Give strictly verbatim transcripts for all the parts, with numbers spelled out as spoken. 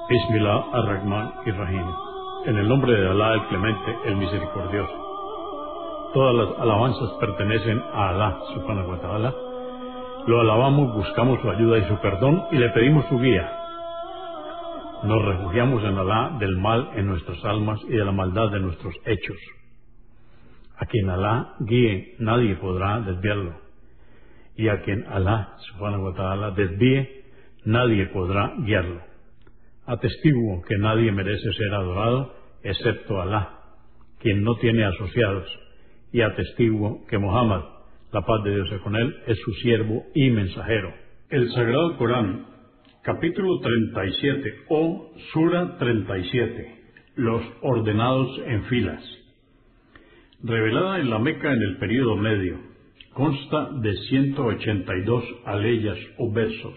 Bismillah ar-Rahman ir-Rahim. En el nombre de Alá, el Clemente, el Misericordioso. Todas las alabanzas pertenecen a Alá, subhanahu wa ta'ala. Lo alabamos, buscamos su ayuda y su perdón y le pedimos su guía. Nos refugiamos en Alá del mal en nuestras almas y de la maldad de nuestros hechos. A quien Alá guíe, nadie podrá desviarlo. Y a quien Alá, subhanahu wa ta'ala, desvíe, nadie podrá guiarlo. Atestiguo que nadie merece ser adorado excepto Alá, quien no tiene asociados, y atestiguo que Muhammad, la paz de Dios sea con él, es su siervo y mensajero. El Sagrado Corán, capítulo treinta y siete o Sura treinta y siete, los ordenados en filas. Revelada en la Meca en el período medio, consta de ciento ochenta y dos aleyas o versos.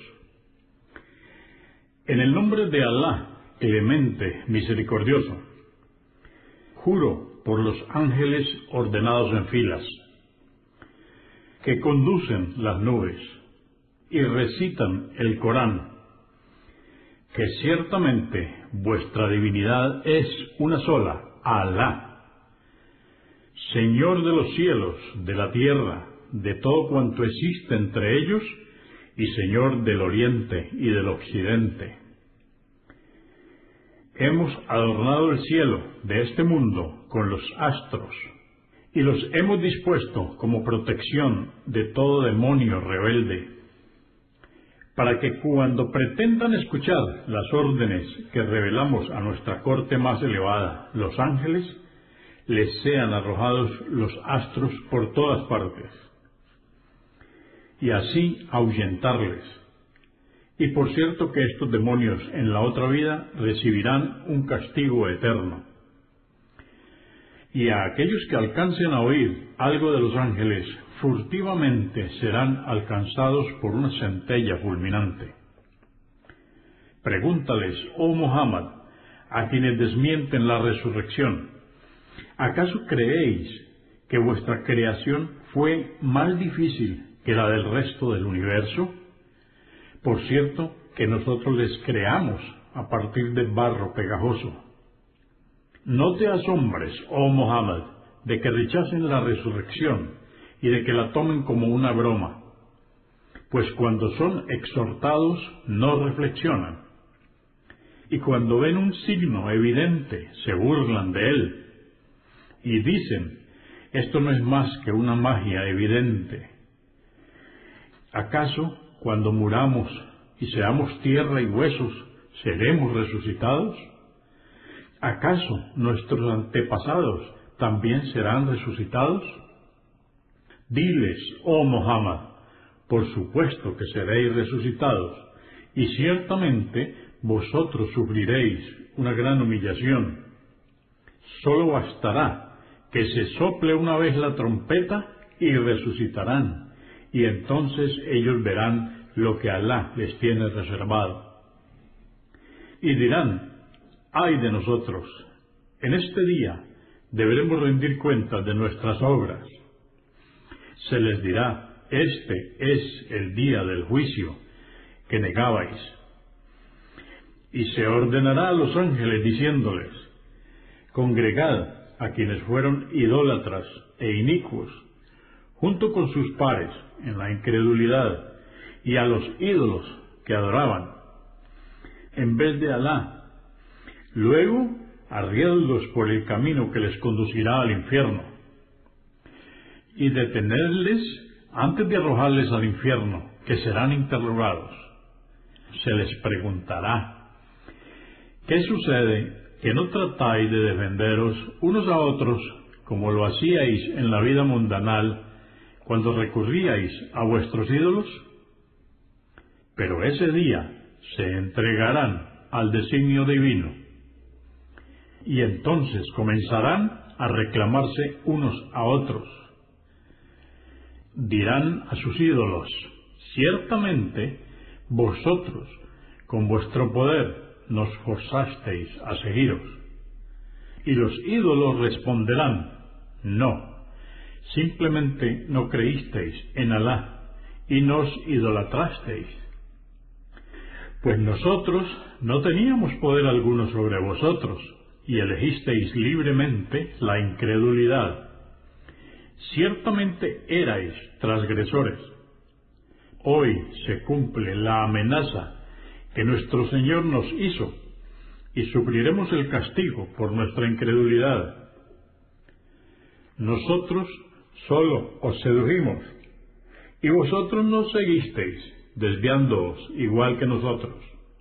En el nombre de Alá, clemente, misericordioso, juro por los ángeles ordenados en filas, que conducen las nubes y recitan el Corán, que ciertamente vuestra divinidad es una sola, Alá, Señor de los cielos, de la tierra, de todo cuanto existe entre ellos, y Señor del oriente y del occidente. Hemos adornado el cielo de este mundo con los astros, y los hemos dispuesto como protección de todo demonio rebelde, para que cuando pretendan escuchar las órdenes que revelamos a nuestra corte más elevada, los ángeles, les sean arrojados los astros por todas partes, y así ahuyentarles. Y por cierto que estos demonios en la otra vida recibirán un castigo eterno. Y a aquellos que alcancen a oír algo de los ángeles, furtivamente serán alcanzados por una centella fulminante. Pregúntales, oh Muhammad, a quienes desmienten la resurrección, ¿acaso creéis que vuestra creación fue más difícil que la del resto del universo? Por cierto que nosotros les creamos a partir de barro pegajoso. No te asombres, oh Muhammad, de que rechacen la resurrección y de que la tomen como una broma, pues cuando son exhortados no reflexionan, y cuando ven un signo evidente se burlan de él, y dicen, esto no es más que una magia evidente. ¿Acaso cuando muramos y seamos tierra y huesos, seremos resucitados? ¿Acaso nuestros antepasados también serán resucitados? Diles, oh Muhammad, por supuesto que seréis resucitados, y ciertamente vosotros sufriréis una gran humillación. Solo bastará que se sople una vez la trompeta y resucitarán, y entonces ellos verán lo que Alá les tiene reservado. Y dirán, ay de nosotros, en este día deberemos rendir cuentas de nuestras obras. Se les dirá, este es el día del juicio que negabais. Y se ordenará a los ángeles diciéndoles, congregad a quienes fueron idólatras e inicuos, junto con sus pares en la incredulidad, y a los ídolos que adoraban, en vez de Alá. Luego, arriédlos por el camino que les conducirá al infierno, y detenerles antes de arrojarles al infierno, que serán interrogados. Se les preguntará, ¿qué sucede que no tratáis de defenderos unos a otros como lo hacíais en la vida mundanal, cuando recurríais a vuestros ídolos? Pero ese día se entregarán al designio divino, y entonces comenzarán a reclamarse unos a otros. Dirán a sus ídolos, ciertamente vosotros con vuestro poder nos forzasteis a seguiros. Y los ídolos responderán, no, simplemente no creísteis en Alá y nos idolatrasteis. Pues nosotros no teníamos poder alguno sobre vosotros, y elegisteis libremente la incredulidad. Ciertamente erais transgresores. Hoy se cumple la amenaza que nuestro Señor nos hizo, y sufriremos el castigo por nuestra incredulidad. Nosotros solo os sedujimos, y vosotros nos seguisteis, desviándoos igual que nosotros.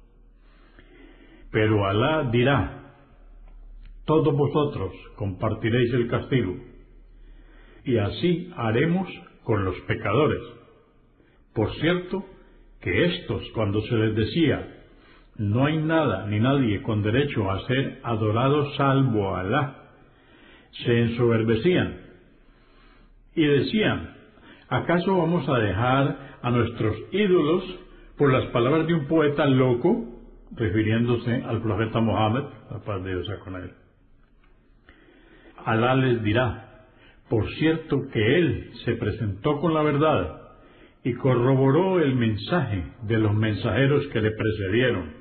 Pero Alá dirá: todos vosotros compartiréis el castigo, y así haremos con los pecadores. Por cierto, que éstos, cuando se les decía: no hay nada ni nadie con derecho a ser adorado salvo a Alá, se ensoberbecían y decían: ¿acaso vamos a dejar a nuestros ídolos por las palabras de un poeta loco? Refiriéndose al profeta Mohammed, la paz de Dios sea con él. Alá les dirá: por cierto que él se presentó con la verdad y corroboró el mensaje de los mensajeros que le precedieron.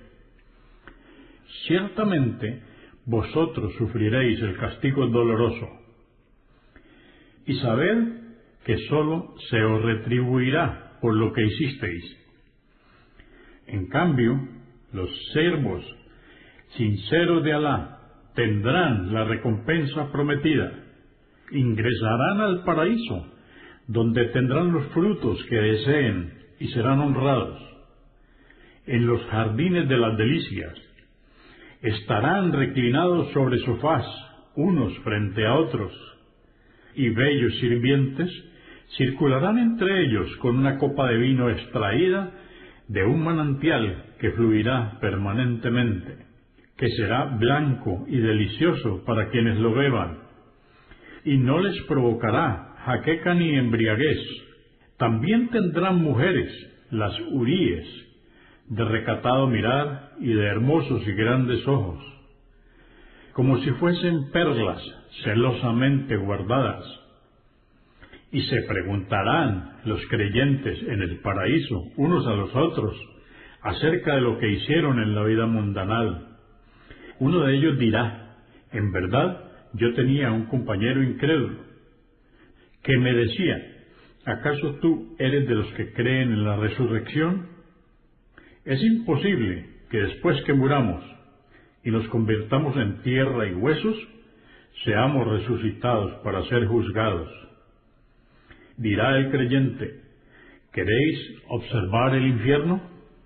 Ciertamente vosotros sufriréis el castigo doloroso, y sabed que sólo se os retribuirá por lo que hicisteis. En cambio, los siervos sinceros de Alá tendrán la recompensa prometida, ingresarán al paraíso, donde tendrán los frutos que deseen y serán honrados. En los jardines de las delicias estarán reclinados sobre sofás, unos frente a otros, y bellos sirvientes circularán entre ellos con una copa de vino extraída de un manantial que fluirá permanentemente, que será blanco y delicioso para quienes lo beban, y no les provocará jaqueca ni embriaguez. También tendrán mujeres, las huríes, de recatado mirar y de hermosos y grandes ojos, como si fuesen perlas celosamente guardadas. Y se preguntarán los creyentes en el paraíso unos a los otros acerca de lo que hicieron en la vida mundanal. Uno de ellos dirá: en verdad, yo tenía un compañero incrédulo que me decía: ¿acaso tú eres de los que creen en la resurrección? Es imposible que después que muramos y nos convirtamos en tierra y huesos, seamos resucitados para ser juzgados. Dirá el creyente: ¿queréis observar el infierno?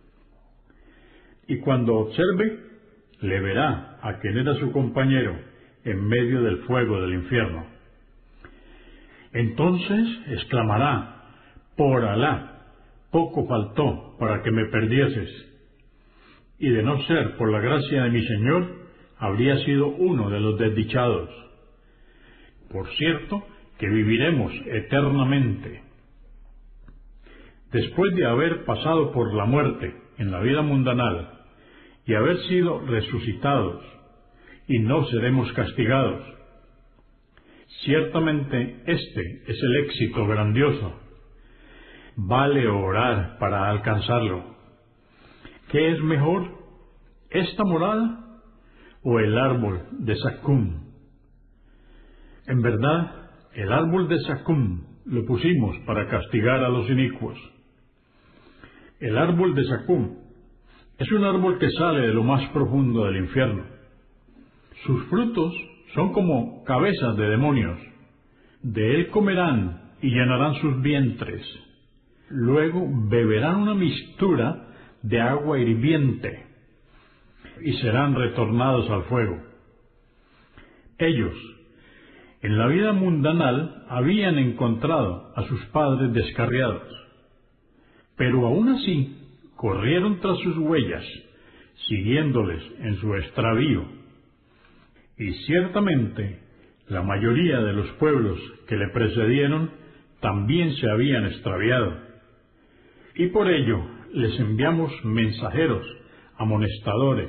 Y cuando observe, le verá a quien era su compañero en medio del fuego del infierno. Entonces exclamará: por Alá, poco faltó para que me perdieses, y de no ser por la gracia de mi Señor, habría sido uno de los desdichados. Por cierto, que viviremos eternamente. Después de haber pasado por la muerte en la vida mundanal y haber sido resucitados, y no seremos castigados. Ciertamente este es el éxito grandioso. Vale orar para alcanzarlo. ¿Qué es mejor, esta morada o el árbol de Zakum? En verdad, el árbol de Zakum lo pusimos para castigar a los inicuos. El árbol de Zakum es un árbol que sale de lo más profundo del infierno. Sus frutos son como cabezas de demonios. De él comerán y llenarán sus vientres. Luego beberán una mixtura de agua hirviente y serán retornados al fuego. Ellos, en la vida mundanal, habían encontrado a sus padres descarriados, pero aún así corrieron tras sus huellas, siguiéndoles en su extravío. Y ciertamente la mayoría de los pueblos que le precedieron también se habían extraviado, y por ello les enviamos mensajeros, amonestadores.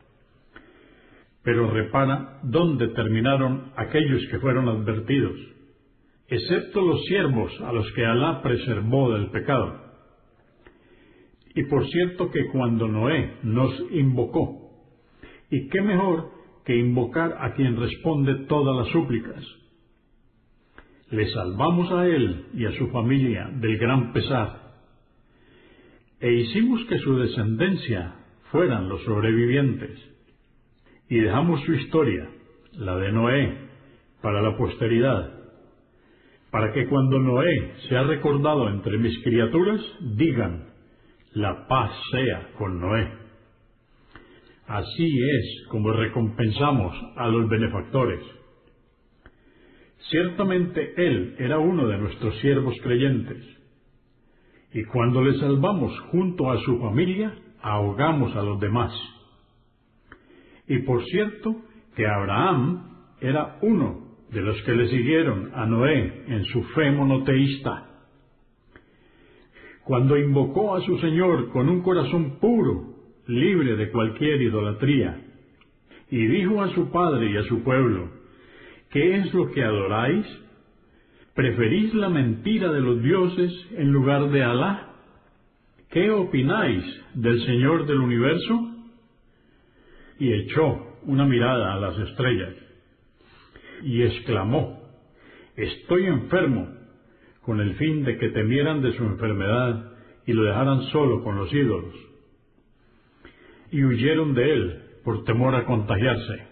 Pero repara dónde terminaron aquellos que fueron advertidos, excepto los siervos a los que Alá preservó del pecado. Y por cierto que cuando Noé nos invocó, y qué mejor que invocar a quien responde todas las súplicas, le salvamos a él y a su familia del gran pesar, e hicimos que su descendencia fueran los sobrevivientes, y dejamos su historia, la de Noé, para la posteridad, para que cuando Noé sea recordado entre mis criaturas, digan, la paz sea con Noé. Así es como recompensamos a los benefactores. Ciertamente él era uno de nuestros siervos creyentes, y cuando le salvamos junto a su familia, ahogamos a los demás. Y por cierto que Abraham era uno de los que le siguieron a Noé en su fe monoteísta. Cuando invocó a su Señor con un corazón puro, libre de cualquier idolatría, y dijo a su padre y a su pueblo, ¿qué es lo que adoráis? ¿Preferís la mentira de los dioses en lugar de Alá? ¿Qué opináis del Señor del universo? Y echó una mirada a las estrellas, y exclamó, estoy enfermo, con el fin de que temieran de su enfermedad y lo dejaran solo con los ídolos. Y huyeron de él por temor a contagiarse.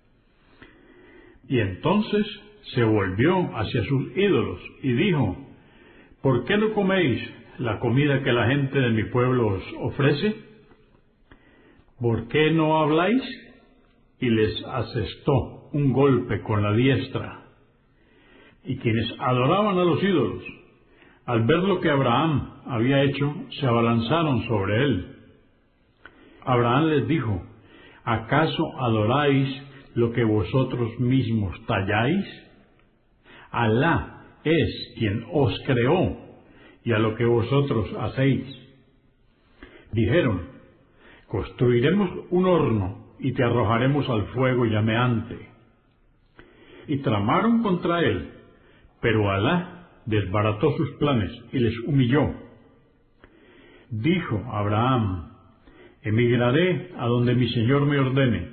Y entonces se volvió hacia sus ídolos y dijo, ¿por qué no coméis la comida que la gente de mi pueblo os ofrece? ¿Por qué no habláis? Y les asestó un golpe con la diestra. Y quienes adoraban a los ídolos, al ver lo que Abraham había hecho, se abalanzaron sobre él. Abraham les dijo, ¿acaso adoráis lo que vosotros mismos talláis? Alá es quien os creó, y a lo que vosotros hacéis. Dijeron, construiremos un horno y te arrojaremos al fuego llameante. Y tramaron contra él, pero Alá desbarató sus planes y les humilló. Dijo Abraham, emigraré a donde mi Señor me ordene.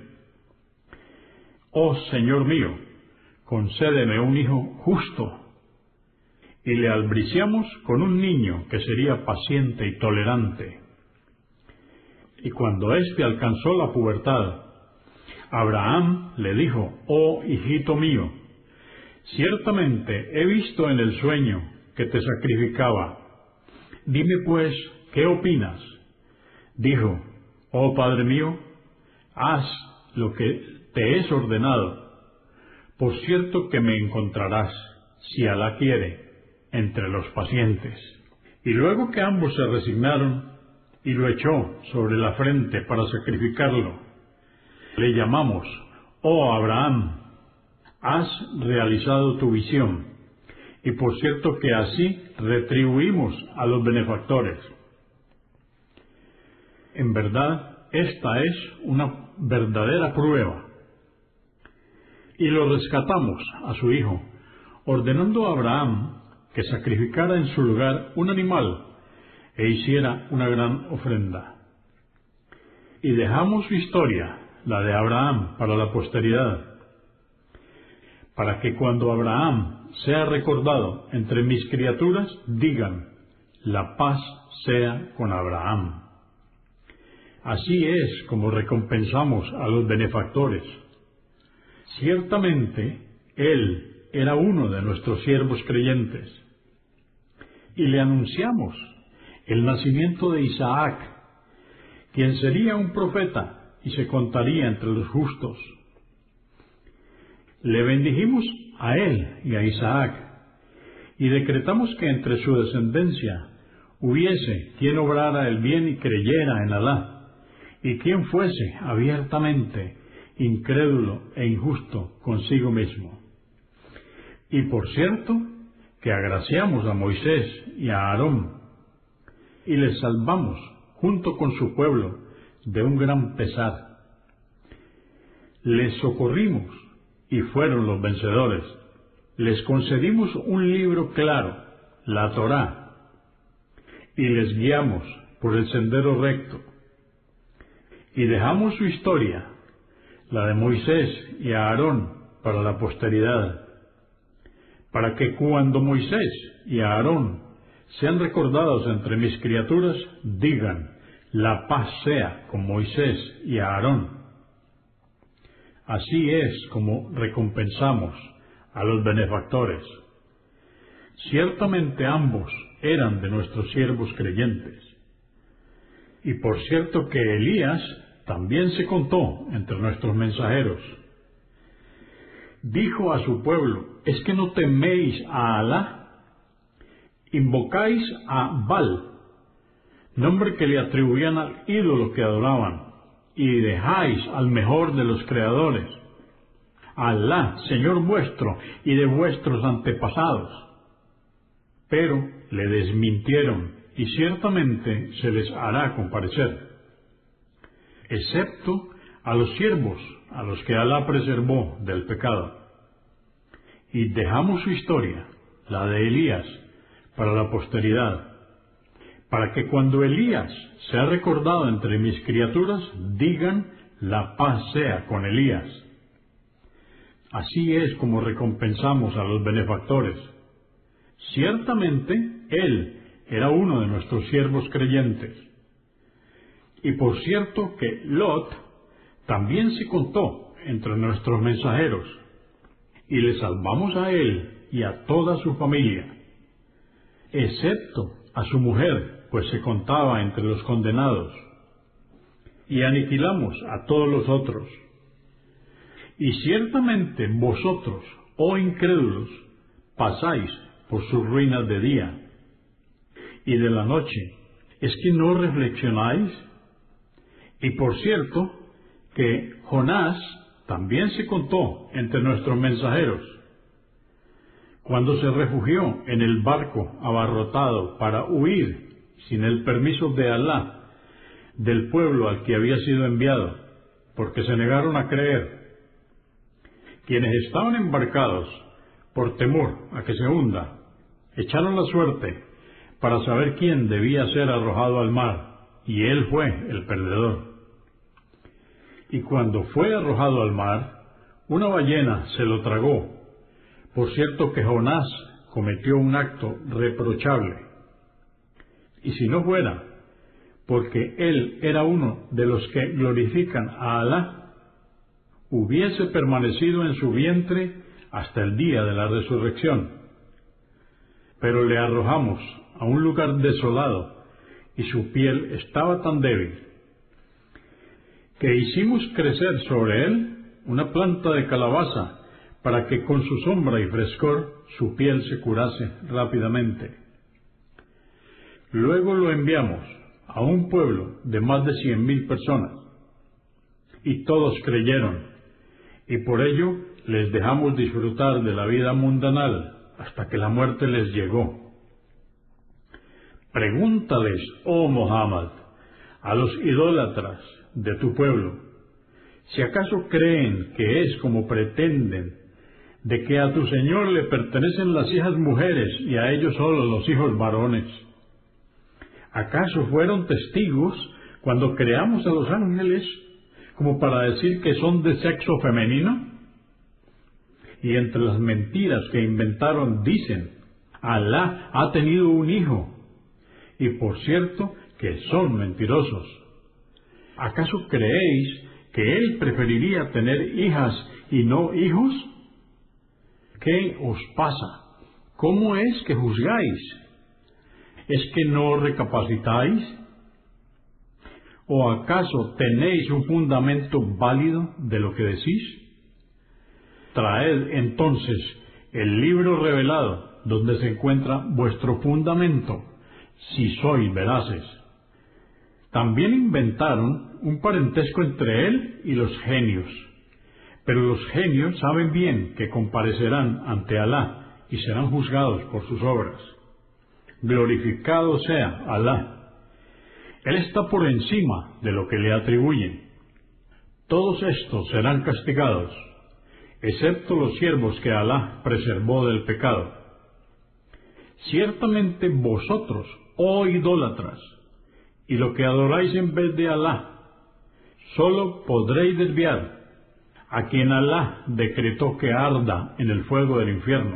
Oh Señor mío, concédeme un hijo justo. Y le albriciamos con un niño que sería paciente y tolerante. Y cuando éste alcanzó la pubertad, Abraham le dijo, oh hijito mío, ciertamente he visto en el sueño que te sacrificaba. Dime pues, ¿qué opinas? Dijo, oh padre mío, haz lo que te es ordenado. Por cierto que me encontrarás, si Alá quiere, entre los pacientes. Y luego que ambos se resignaron, y lo echó sobre la frente para sacrificarlo, le llamamos, oh Abraham, has realizado tu visión, y por cierto que así retribuimos a los benefactores. En verdad, esta es una verdadera prueba. Y lo rescatamos a su hijo, ordenando a Abraham que sacrificara en su lugar un animal e hiciera una gran ofrenda. Y dejamos su historia, la de Abraham, para la posteridad, para que cuando Abraham sea recordado entre mis criaturas, digan, la paz sea con Abraham. Así es como recompensamos a los benefactores. Ciertamente, él era uno de nuestros siervos creyentes. Y le anunciamos el nacimiento de Isaac, quien sería un profeta y se contaría entre los justos. Le bendijimos a él y a Isaac, y decretamos que entre su descendencia hubiese quien obrara el bien y creyera en Alá, y quien fuese abiertamente incrédulo e injusto consigo mismo. Y por cierto, que agraciamos a Moisés y a Aarón, y les salvamos junto con su pueblo de un gran pesar. Les socorrimos y fueron los vencedores. Les concedimos un libro claro, la Torá, y les guiamos por el sendero recto. Y dejamos su historia, la de Moisés y Aarón, para la posteridad, para que cuando Moisés y Aarón sean recordados entre mis criaturas, digan, la paz sea con Moisés y Aarón. Así es como recompensamos a los benefactores. Ciertamente ambos eran de nuestros siervos creyentes. Y por cierto que Elías también se contó entre nuestros mensajeros. Dijo a su pueblo, ¿es que no teméis a Alá? Invocáis a Baal, nombre que le atribuían al ídolo que adoraban, y dejáis al mejor de los creadores, Alá, Señor vuestro y de vuestros antepasados. Pero le desmintieron, y ciertamente se les hará comparecer, excepto a los siervos a los que Alá preservó del pecado. Y dejamos su historia, la de Elías, para la posteridad, para que cuando Elías sea recordado entre mis criaturas, digan, la paz sea con Elías. Así es como recompensamos a los benefactores. Ciertamente, él era uno de nuestros siervos creyentes. Y por cierto que Lot también se contó entre nuestros mensajeros, y le salvamos a él y a toda su familia, excepto a su mujer, pues se contaba entre los condenados, y aniquilamos a todos los otros. Y ciertamente vosotros, oh incrédulos, pasáis por sus ruinas de día y de la noche. ¿Es que no reflexionáis? Y por cierto que Jonás también se contó entre nuestros mensajeros, cuando se refugió en el barco abarrotado para huir, sin el permiso de Alá, del pueblo al que había sido enviado, porque se negaron a creer. Quienes estaban embarcados, por temor a que se hunda, echaron la suerte para saber quién debía ser arrojado al mar, y él fue el perdedor. Y cuando fue arrojado al mar, una ballena se lo tragó. Por cierto que Jonás cometió un acto reprochable. Y si no fuera porque él era uno de los que glorifican a Alá, hubiese permanecido en su vientre hasta el día de la resurrección. Pero le arrojamos a un lugar desolado, y su piel estaba tan débil, que hicimos crecer sobre él una planta de calabaza, para que con su sombra y frescor su piel se curase rápidamente. Luego lo enviamos a un pueblo de más de cien mil personas, y todos creyeron, y por ello les dejamos disfrutar de la vida mundanal hasta que la muerte les llegó. Pregúntales, oh Muhammad, a los idólatras de tu pueblo, si acaso creen que es como pretenden, de que a tu Señor le pertenecen las hijas mujeres y a ellos solo los hijos varones. ¿Acaso fueron testigos cuando creamos a los ángeles como para decir que son de sexo femenino? Y entre las mentiras que inventaron dicen, Alá ha tenido un hijo, y por cierto que son mentirosos. ¿Acaso creéis que él preferiría tener hijas y no hijos? ¿Qué os pasa? ¿Cómo es que juzgáis? ¿Es que no recapacitáis? ¿O acaso tenéis un fundamento válido de lo que decís? Traed entonces el libro revelado donde se encuentra vuestro fundamento, si sois veraces. También inventaron un parentesco entre él y los genios, pero los genios saben bien que comparecerán ante Alá y serán juzgados por sus obras. Glorificado sea Alá. Él está por encima de lo que le atribuyen. Todos estos serán castigados, excepto los siervos que Alá preservó del pecado. Ciertamente vosotros, oh idólatras, y lo que adoráis en vez de Alá, solo podréis desviar a quien Alá decretó que arda en el fuego del infierno.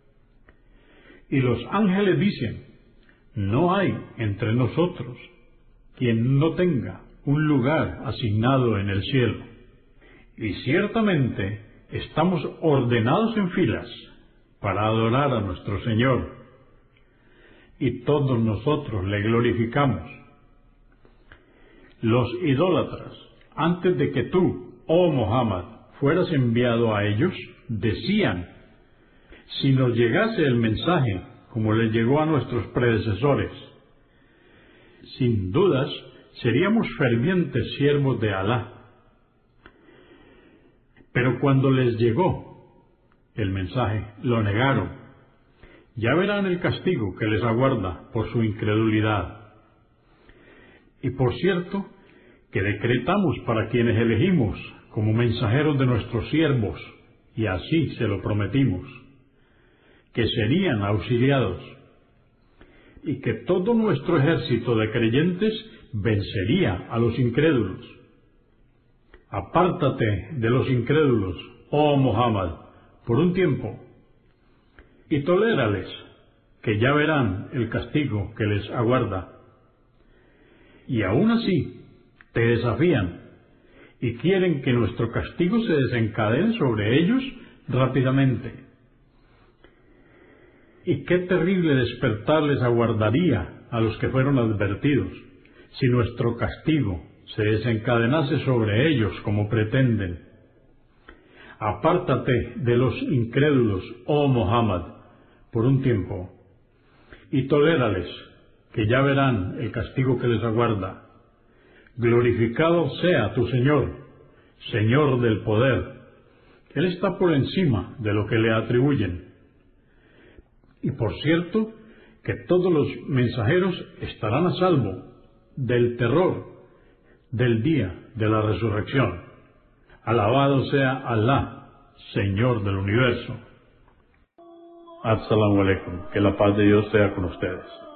Y los ángeles dicen, no hay entre nosotros quien no tenga un lugar asignado en el cielo. Y ciertamente estamos ordenados en filas para adorar a nuestro Señor, y todos nosotros le glorificamos. Los idólatras, antes de que tú, oh Muhammad, fueras enviado a ellos, decían, si nos llegase el mensaje como le llegó a nuestros predecesores, sin dudas seríamos fervientes siervos de Alá. Pero cuando les llegó el mensaje, lo negaron. Ya verán el castigo que les aguarda por su incredulidad. Y por cierto, que decretamos para quienes elegimos como mensajeros de nuestros siervos, y así se lo prometimos, que serían auxiliados, y que todo nuestro ejército de creyentes vencería a los incrédulos. Apártate de los incrédulos, oh Muhammad, por un tiempo, y tolérales, que ya verán el castigo que les aguarda. Y aún así te desafían y quieren que nuestro castigo se desencadene sobre ellos rápidamente. Y qué terrible despertar les aguardaría a los que fueron advertidos si nuestro castigo se desencadenase sobre ellos como pretenden. Apártate de los incrédulos, oh Muhammad, por un tiempo, y tolérales, que ya verán el castigo que les aguarda. Glorificado sea tu Señor, Señor del poder. Él está por encima de lo que le atribuyen. Y por cierto, que todos los mensajeros estarán a salvo del terror del día de la resurrección. Alabado sea Alá, Señor del universo. Assalamu alaikum, que la paz de Dios sea con ustedes.